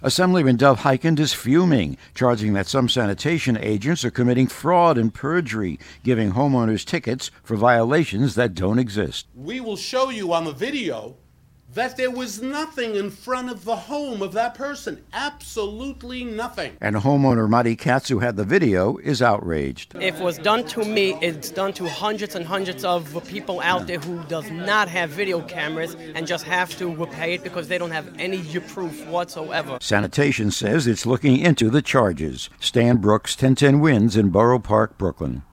Assemblyman Dov Hikind is fuming, charging that some sanitation agents are committing fraud and perjury, giving homeowners tickets for violations that don't exist. We will show you on the video that there was nothing in front of the home of that person. Absolutely nothing. And homeowner Madi Katz, who had the video, is outraged. If it was done to me, it's done to hundreds and hundreds of people out there who does not have video cameras and just have to pay it because they don't have any proof whatsoever. Sanitation says it's looking into the charges. Stan Brooks, 1010 Winds in Borough Park, Brooklyn.